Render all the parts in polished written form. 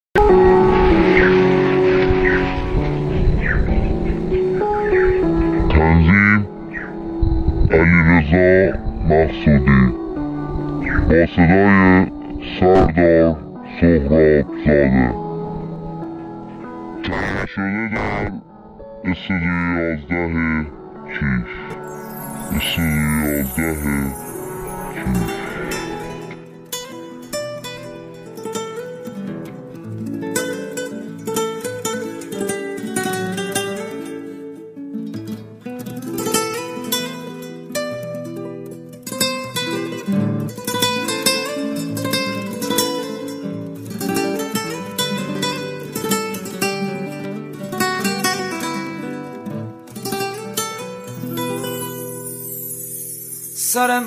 تنظیم علیرضا مقصودی با صدای سردار سهراب زاده، تهیه شده در استودیو 11 کیش. سر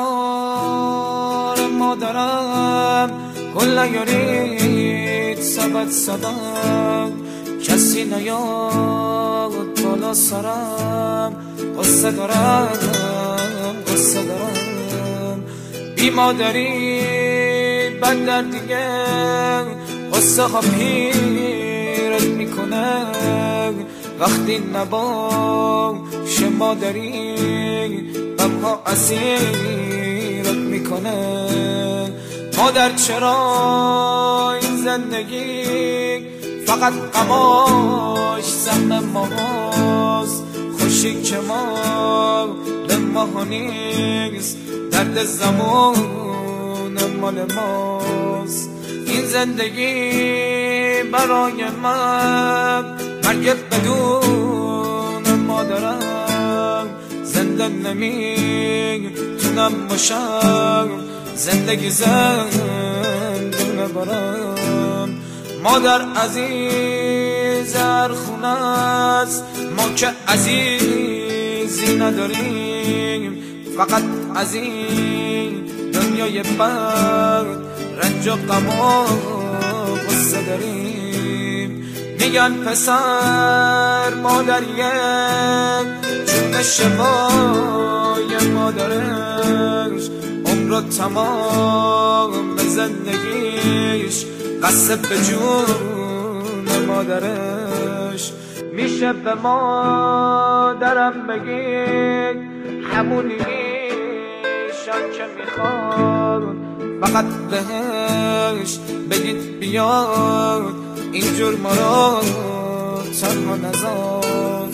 مزار مادرم گل نیارید سبت صدم، کسی نیاد بالا سرم. قصه دارم بی مادری بد در دیگه، قصه ها پیرت میکنه وقتی نباشه مادری، غمها اسیرت میکنه. مادر چرا این زندگی فقط غماش سهم ماست، خوشی که ما ماها نیست، درد زمان مال ماست. این زندگی برای من مرگ بدون مادرم، زنده نمیتونم باشم، زندگی زنده نبرم. مادر عزیز هر خونه است، ما که عزیزی نداریم، فقط از این دنیای بد رنج و غم و غصه داریم. میگن پسر مادریه جون شفای مادرش، عمر تمام به زندگیش قصه به جون مادرش. میشه به مادرم بگید همونی میشم که میخواد، فقط بهش بگید بیاد اینجور ما رو تنها نذار.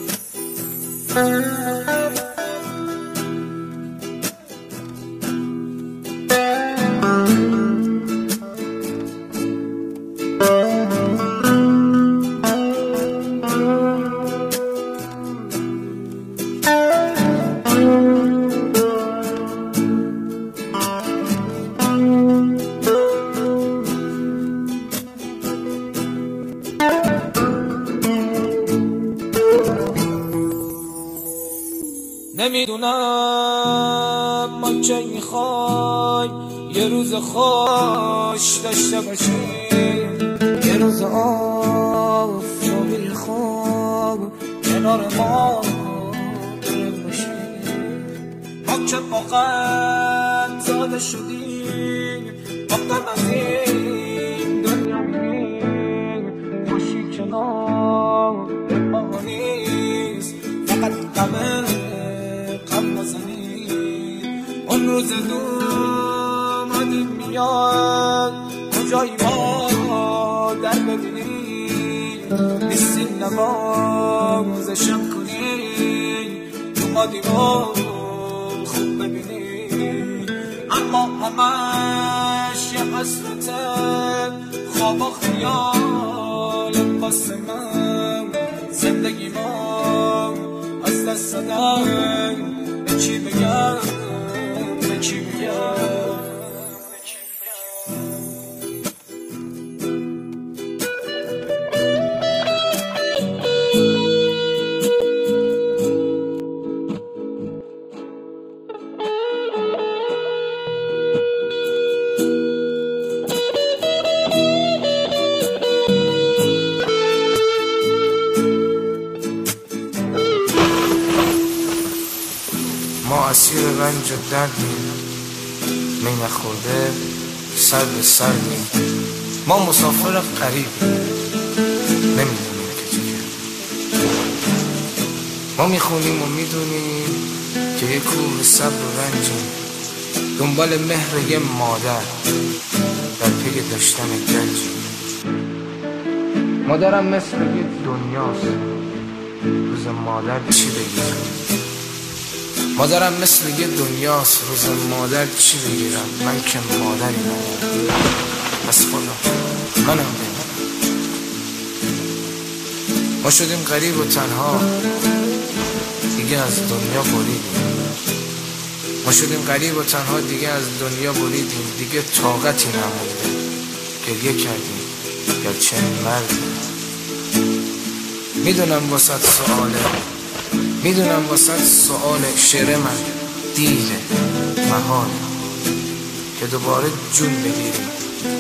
نمیدونم ما چه میخوای یه روز خوش داشته باشیم، یه روز آفتابی خواب کنار ما باشیم. ما که واقعا زاده شدیم، با غم از این دنیا میریم، خوشی کنار ما نیست، فقط غمه اون روز دومدی میاد کجایی ما در ببینی، نیستی نوازشم کنی، اومدی ما خوب ببینی. اما همش یه حسرته، خواب و خیال واسه من، زندگی ما از دست دادن. به چی بگم ما اسیر رنج و دردیم، می نخورده سر به سریم. ما مسافر غریب نمیدونیم که چیه. ما میخونیم و میدونیم که یه کوه صبر و رنجیم، دنبال مهر یه مادر در پی داشتن گنجیم. مادرم مثل یه دنیاست، روز مادر چی بگیرم؟ مادرم مثل یه دنیاست، روز مادر چی بگیرم؟ من که مادری ندارم، پس خدا منم بمیرم. ما شدیم غریب و تنها، دیگه از دنیا بریدیم. ما شدیم غریب و تنها، دیگه از دنیا بریدیم. دیگه طاقتی نمونده، گریه کردیم گرچه مردیم. میدونم واسط سؤاله، میدونم واسط سؤاله. شعر من دیره، محاله که دوباره جون بگیریم.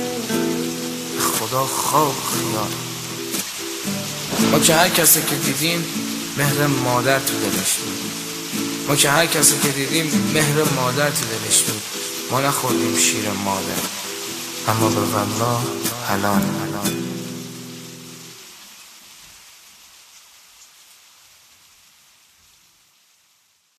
خدا خواب خیال. ما که هر کسی که دیدیم مهر مادر تو دلش بود. ما که هر کسی که دیدیم مهر مادر تو دلش بود. ما نخوردیم شیر مادر، اما به والله حلال.